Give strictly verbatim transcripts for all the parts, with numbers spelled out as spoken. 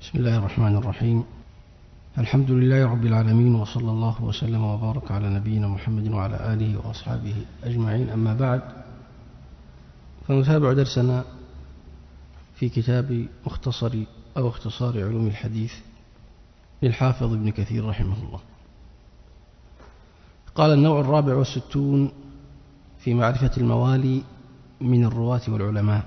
بسم الله الرحمن الرحيم. الحمد لله رب العالمين، وصلى الله وسلم وبارك على نبينا محمد وعلى آله وأصحابه أجمعين. أما بعد، فنتابع درسنا في كتاب مختصر أو اختصار علوم الحديث للحافظ ابن كثير رحمه الله. قال: النوع الرابع والستون في معرفة الموالي من الرواة والعلماء،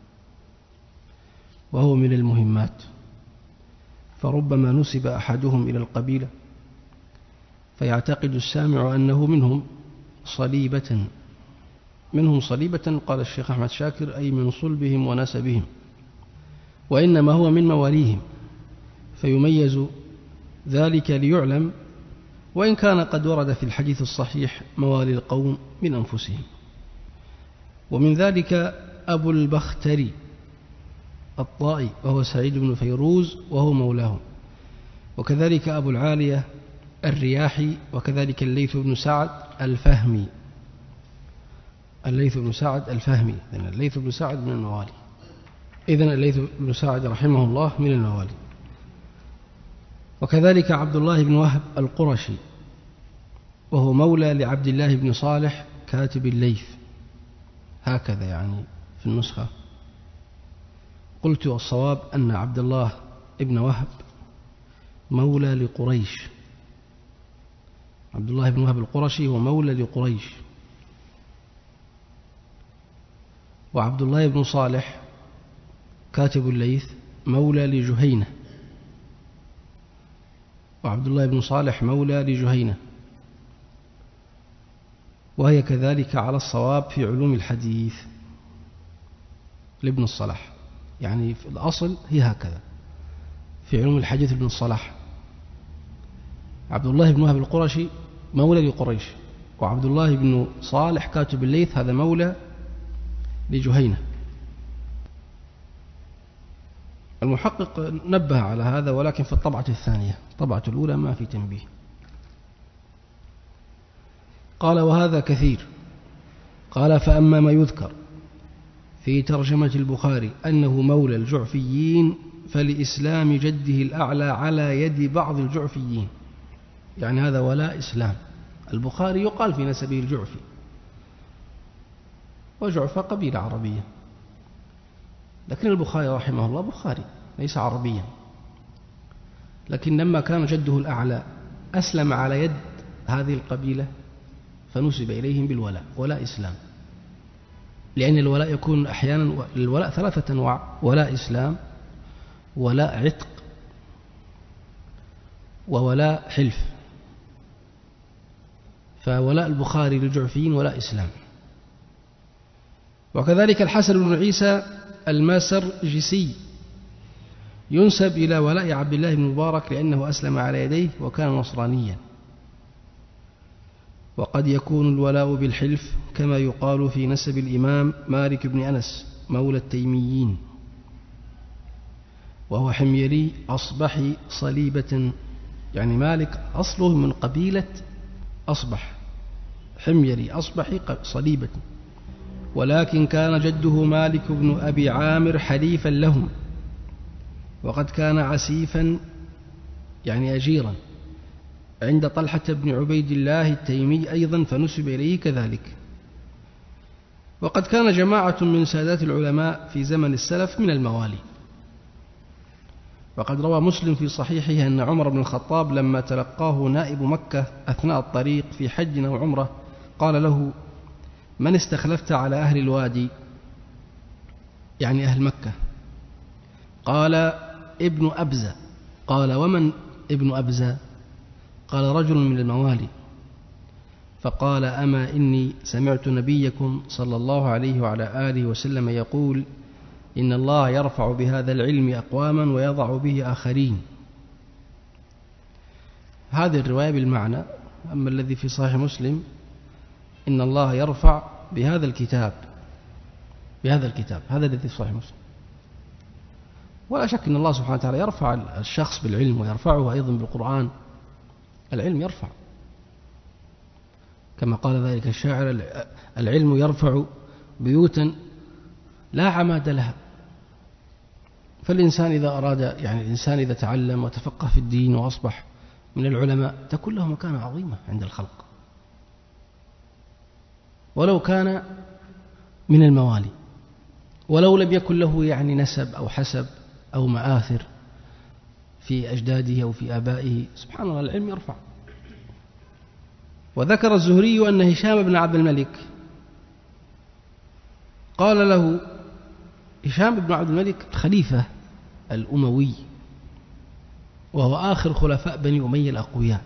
وهو من المهمات، فربما نسب أحدهم إلى القبيلة فيعتقد السامع أنه منهم صليبة منهم صليبة قال الشيخ أحمد شاكر، أي من صلبهم ونسبهم، وإنما هو من مواليهم، فيميز ذلك ليعلم، وإن كان قد ورد في الحديث الصحيح موالي القوم من أنفسهم. ومن ذلك أبو البختري الطائي، وهو سعيد بن فيروز وهو مولاه، وكذلك أبو العالية الرياحي، وكذلك الليث بن سعد الفهمي الليث بن سعد الفهمي إذن الليث بن سعد من الموالي إذن الليث بن سعد رحمه الله من الموالي. وكذلك عبد الله بن وهب القرشي، وهو مولى لعبد الله بن صالح كاتب الليث، هكذا يعني في النسخة. قلت: والصواب أن عبد الله بن وهب مولى لقريش. عبد الله بن وهب القرشي هو مولى لقريش. وعبد الله بن صالح كاتب الليث مولى لجهينة. وعبد الله بن صالح مولى لجهينة، وهي كذلك على الصواب في علوم الحديث لابن الصلاح، يعني في الأصل هي هكذا في علوم الحديث ابن الصلاح. عبد الله بن وهب القرشي مولى لقريش، وعبد الله بن صالح كاتب الليث هذا مولى لجهينة. المحقق نبه على هذا، ولكن في الطبعة الثانية، الطبعة الأولى ما في تنبيه. قال: وهذا كثير. قال: فأما ما يذكر في ترجمة البخاري أنه مولى الجعفيين فلإسلام جده الأعلى على يد بعض الجعفيين، يعني هذا ولاء إسلام. البخاري يقال في نسبه الجعفي، وجعفة قبيلة عربية، لكن البخاري رحمه الله بخاري ليس عربيا، لكن لما كان جده الأعلى أسلم على يد هذه القبيلة فنسب إليهم بالولاء، ولاء إسلام. لأن الولاء يكون أحيانا، الولاء ثلاثة أنواع: ولاء إسلام، ولاء عتق، وولاء حلف. فولاء البخاري للجعفيين ولاء إسلام. وكذلك الحسن بن عيسى الماسرجسي ينسب إلى ولاء عبد الله بن مبارك لأنه أسلم على يديه وكان نصرانيا. وقد يكون الولاء بالحلف، كما يقال في نسب الإمام مالك بن أنس مولى التيميين، وهو حميري أصبحي صليبة، يعني مالك أصله من قبيلة أصبح، حميري أصبحي صليبة، ولكن كان جده مالك بن أبي عامر حليفا لهم، وقد كان عسيفا يعني أجيرا عند طلحة بن عبيد الله التيمي أيضا، فنسب إليه كذلك. وقد كان جماعة من سادات العلماء في زمن السلف من الموالي. وقد روى مسلم في صحيحه أن عمر بن الخطاب لما تلقاه نائب مكة أثناء الطريق في حج أو عمرة قال له: من استخلفت على أهل الوادي؟ يعني أهل مكة. قال: ابن أبزة. قال: ومن ابن أبزة؟ قال: رجل من الموالي. فقال: أما إني سمعت نبيكم صلى الله عليه وعلى آله وسلم يقول: إن الله يرفع بهذا العلم أقواما ويضع به آخرين. هذه الرواية بالمعنى. أما الذي في صحيح مسلم: إن الله يرفع بهذا الكتاب بهذا الكتاب هذا الذي في صحيح مسلم. ولا شك أن الله سبحانه وتعالى يرفع الشخص بالعلم، ويرفعه أيضا بالقرآن. العلم يرفع، كما قال ذلك الشاعر: العلم يرفع بيوتا لا عماد لها. فالإنسان إذا أراد يعني الإنسان إذا تعلم وتفقه في الدين وأصبح من العلماء تكون له مكانة عظيمة عند الخلق، ولو كان من الموالي، ولو لم يكن له يعني نسب أو حسب أو مآثر في أجداده أو في آبائه. سبحان الله، العلم يرفع. وذكر الزهري أن هشام بن عبد الملك قال له، هشام بن عبد الملك الخليفة الأموي وهو آخر خلفاء بني أمية الأقوياء،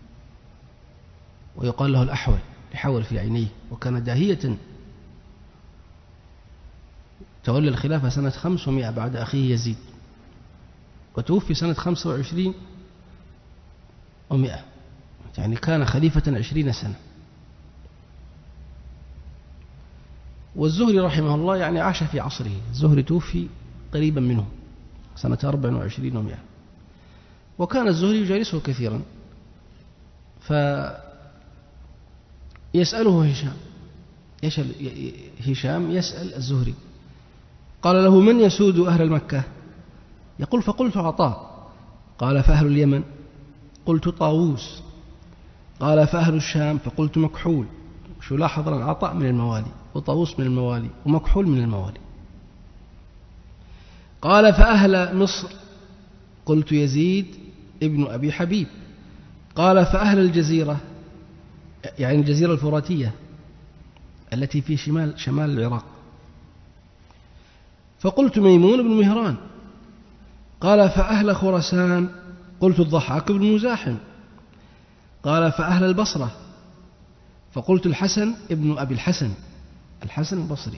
ويقال له الأحول، يحول في عينيه، وكان داهية، تولى الخلافة سنة خمسمائة بعد أخيه يزيد، وتوفي سنة خمسة وعشرين ومائة، يعني كان خليفة عشرين سنة. والزهري رحمه الله يعني عاش في عصره، الزهري توفي قريبا منه سنة أربع وعشرين ومائة، وكان الزهري يجالسه كثيرا، فيسأله هشام، هشام يسأل الزهري، قال له: من يسود أهل المكة؟ يقول: فقلت عطاء. قال: فأهل اليمن؟ قلت طاووس. قال: فأهل الشام؟ فقلت مكحول. شو لاحظ أن عطاء من الموالي، وطاووس من الموالي، ومكحول من الموالي. قال: فأهل مصر؟ قلت يزيد ابن أبي حبيب. قال: فأهل الجزيرة؟ يعني الجزيرة الفراتية التي في شمال شمال العراق. فقلت ميمون بن مهران. قال: فأهل خراسان؟ قلت الضحاك بن مزاحم. قال: فأهل البصرة؟ فقلت الحسن ابن أبي الحسن، الحسن البصري.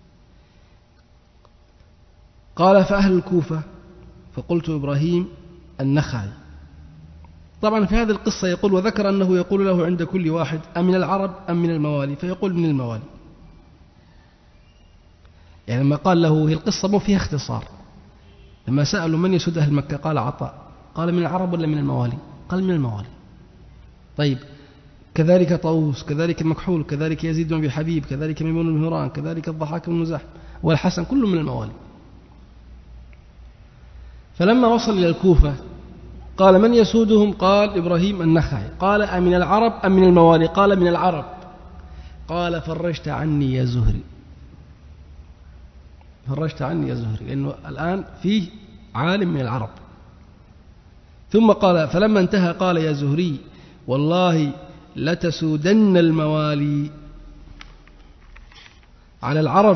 قال: فأهل الكوفة؟ فقلت إبراهيم النخعي. طبعا في هذه القصة يقول: وذكر أنه يقول له عند كل واحد: أمن العرب أم من الموالي؟ فيقول: من الموالي. يعني لما قال له، هي القصة مو فيها اختصار، لما سألوا من يسود أهل مكة قال عطاء، قال: من العرب ولا من الموالي؟ قال: من الموالي. طيب، كذلك طاووس، كذلك مكحول، كذلك يزيد بن أبي حبيب، كذلك ميمون بن مهران، كذلك الضحاك بن مزاحم والحسن، كل من الموالي. فلما وصل إلى الكوفة قال: من يسودهم؟ قال: إبراهيم النخعي. قال: أمن العرب أم من الموالي؟ قال: من العرب. قال: فرجت عني يا زهري، فرجت عني يا زهري، لأنه الآن فيه عالم من العرب. ثم قال: فلما انتهى قال: يا زهري، والله لتسودن الموالي على العرب،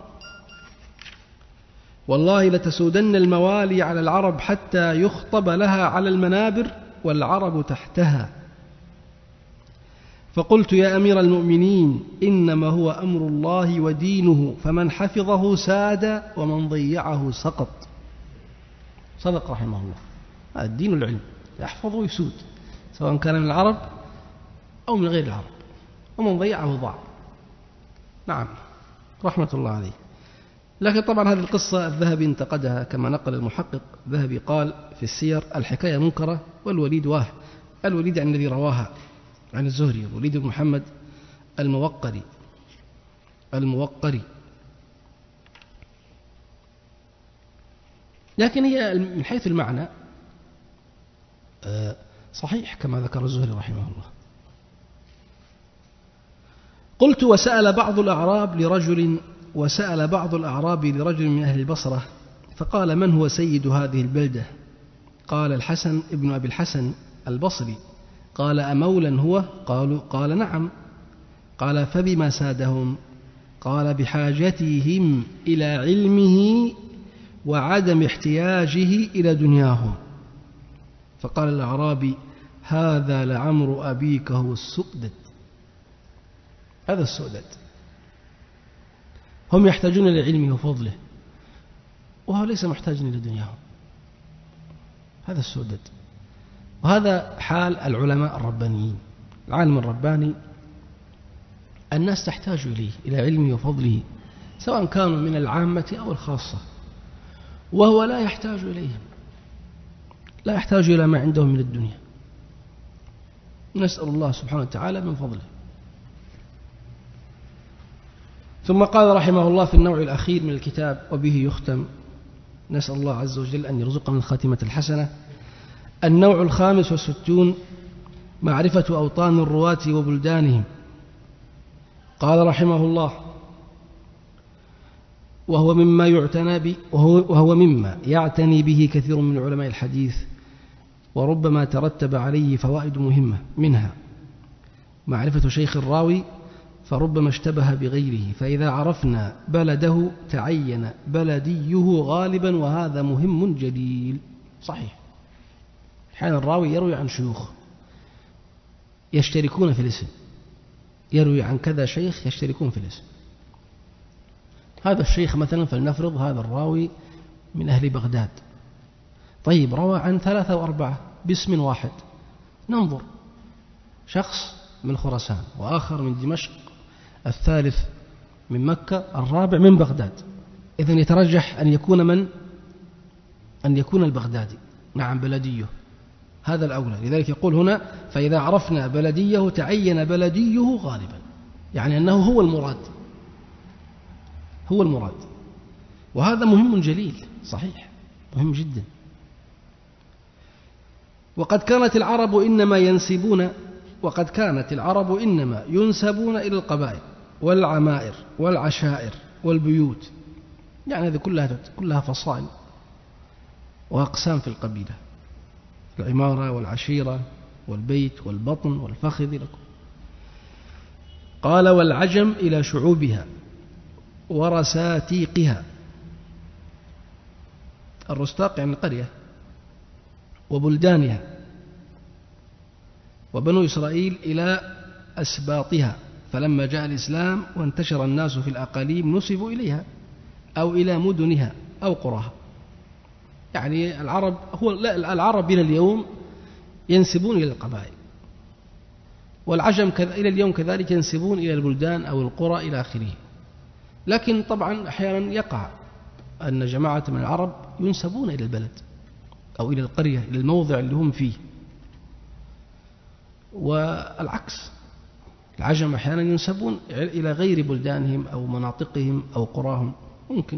والله لتسودن الموالي على العرب حتى يخطب لها على المنابر والعرب تحتها. فقلت: يا أمير المؤمنين، إنما هو أمر الله ودينه، فمن حفظه ساد ومن ضيعه سقط. صدق رحمه الله، هذا الدين العلم، يحفظ ويسود، سواء كان من العرب أو من غير العرب، ومن ضيعه ضاع. نعم، رحمة الله عليه. لكن طبعا هذه القصة الذهبي انتقدها كما نقل المحقق الذهبي، قال في السير: الحكاية منكرة والوليد واه. الوليد يعني الذي رواها عن الزهري، الوليد بن محمد الموقري الموقري لكن هي من حيث المعنى صحيح كما ذكر الزهري رحمه الله. قلت: وسأل بعض الأعراب لرجل وسأل بعض الأعراب لرجل من أهل البصرة فقال: من هو سيد هذه البلدة؟ قال: الحسن ابن أبي الحسن البصري. قال: أمولا هو؟ قالوا: قال: نعم. قال: فبما سادهم؟ قال: بحاجتهم إلى علمه وعدم احتياجه إلى دنياهم. فقال الأعرابي: هذا لعمر أبيك هو السؤدد. هذا السؤدد، هم يحتاجون إلى علمه وفضله، وهو ليس محتاج إلى دنياهم. هذا السؤدد. وهذا حال العلماء الربانيين. العالم الرباني الناس تحتاج إليه، إلى علمه وفضله، سواء كانوا من العامة أو الخاصة، وهو لا يحتاج إليهم، لا يحتاج إلى ما عندهم من الدنيا. نسأل الله سبحانه وتعالى من فضله. ثم قال رحمه الله في النوع الأخير من الكتاب وبه يختم: نسأل الله عز وجل أن يرزقنا الخاتمة الحسنة. النوع الخامس والستون معرفة أوطان الرواة وبلدانهم. قال رحمه الله: وهو مما يعتنى به وهو, وهو مما يعتني به كثير من علماء الحديث، وربما ترتب عليه فوائد مهمة، منها معرفة شيخ الراوي فربما اشتبه بغيره، فإذا عرفنا بلده تعين بلديه غالبا، وهذا مهم جليل. صحيح، حين الراوي يروي عن شيوخ يشتركون في الاسم، يروي عن كذا شيخ يشتركون في الاسم. هذا الشيخ مثلا فلنفرض هذا الراوي من أهل بغداد، طيب روى عن ثلاثة وأربعة باسم واحد، ننظر شخص من خراسان وآخر من دمشق، الثالث من مكة، الرابع من بغداد، إذن يترجح أن يكون من أن يكون البغدادي، نعم بلديه، هذا الأولى. لذلك يقول هنا: فإذا عرفنا بلديه تعين بلديه غالبا، يعني أنه هو المراد، هو المراد، وهذا مهم جليل. صحيح، مهم جدا. وقد كانت العرب إنما ينسبون وقد كانت العرب إنما ينسبون إلى القبائل والعمائر والعشائر والبيوت، يعني هذه كلها كلها فصائل وأقسام في القبيلة: العمارة والعشيرة والبيت والبطن والفخذ. قال: والعجم إلى شعوبها ورساتيقها. الرستاق يعني القرية، وبلدانها، وبنو إسرائيل إلى أسباطها، فلما جاء الإسلام وانتشر الناس في الأقاليم نسبوا إليها أو إلى مدنها أو قراها. يعني العرب هو لا العرب إلى اليوم ينسبون إلى القبائل، والعجم إلى اليوم كذلك ينسبون إلى البلدان أو القرى إلى آخره. لكن طبعا أحيانا يقع أن جماعة من العرب ينسبون إلى البلد أو إلى القرية، إلى الموضع اللي هم فيه، والعكس، العجم أحيانا ينسبون إلى غير بلدانهم أو مناطقهم أو قراهم، ممكن.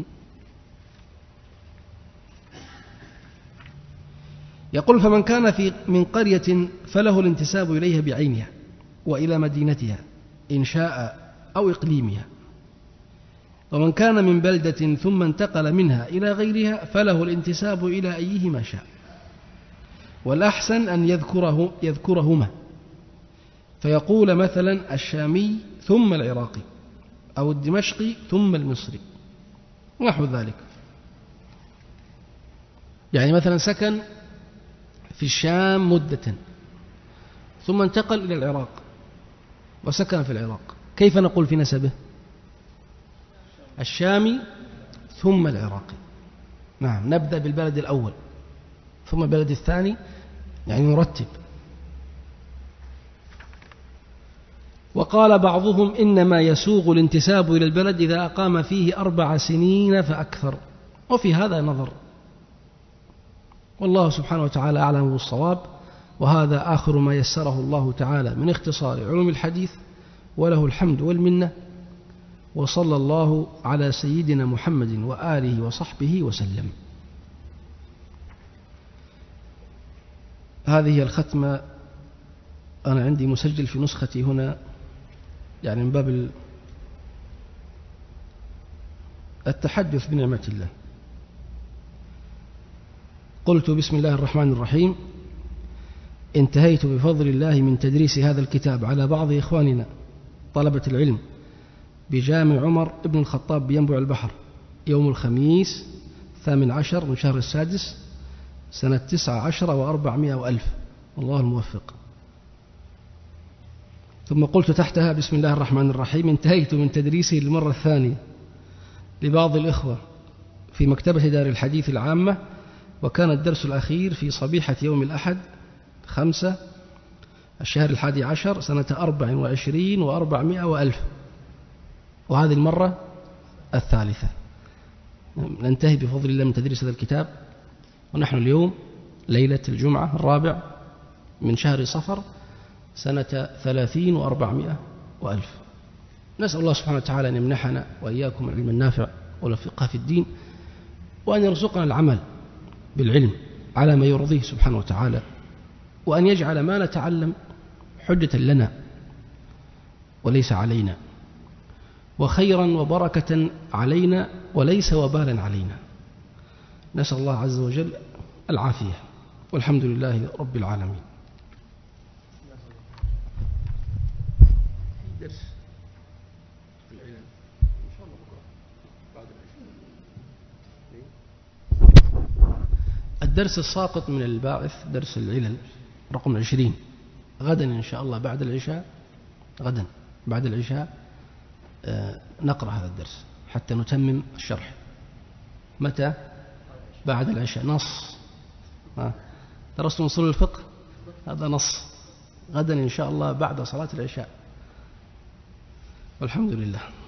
يقول: فمن كان في من قرية فله الانتساب إليها بعينها وإلى مدينتها إن شاء أو إقليمها، ومن كان من بلدة ثم انتقل منها إلى غيرها فله الانتساب إلى أيهما شاء، والأحسن أن يذكره يذكرهما، فيقول مثلا الشامي ثم العراقي، أو الدمشقي ثم المصري، نحو ذلك. يعني مثلا سكن في الشام مدة ثم انتقل إلى العراق وسكن في العراق، كيف نقول في نسبه؟ الشامي ثم العراقي. نعم، نبدأ بالبلد الأول ثم البلد الثاني، يعني نرتب. وقال بعضهم: إنما يسوغ الانتساب إلى البلد إذا أقام فيه أربع سنين فأكثر، وفي هذا نظر، والله سبحانه وتعالى أعلم بالصواب. وهذا آخر ما يسره الله تعالى من اختصار علوم الحديث، وله الحمد والمنة، وصلى الله على سيدنا محمد وآله وصحبه وسلم. هذه الختمة أنا عندي مسجل في نسختي هنا، يعني من باب التحدث بنعمة الله. قلت: بسم الله الرحمن الرحيم. انتهيت بفضل الله من تدريس هذا الكتاب على بعض إخواننا طلبة العلم بجامع عمر ابن الخطاب بينبع البحر يوم الخميس الثامن عشر من شهر السادس سنة تسعة عشر وأربعمائة وألف، والله الموفق. ثم قلت تحتها: بسم الله الرحمن الرحيم. انتهيت من تدريسه للمرة الثانية لبعض الإخوة في مكتبة دار الحديث العامة، وكان الدرس الأخير في صبيحة يوم الأحد خمسة الشهر الحادي عشر سنة أربع وعشرين وأربعمائة وألف، وهذه المرة الثالثة. ننتهي بفضل الله من تدريس هذا الكتاب، ونحن اليوم ليلة الجمعة الرابع من شهر صفر سنة ثلاثين وأربعمائة وألف. نسأل الله سبحانه وتعالى أن يمنحنا وإياكم العلم النافع والفقه في الدين، وأن يرزقنا العمل بالعلم على ما يرضيه سبحانه وتعالى، وأن يجعل ما نتعلم حجة لنا وليس علينا، وخيرا وبركة علينا وليس وبالا علينا. نسأل الله عز وجل العافية، والحمد لله رب العالمين. الدرس الساقط من الباعث درس العلل رقم عشرين، غدا إن شاء الله بعد العشاء، غدا بعد العشاء نقرأ هذا الدرس حتى نتمم الشرح. متى؟ بعد العشاء. نص درست أصول الفقه، هذا نص. غدا إن شاء الله بعد صلاة العشاء، والحمد لله.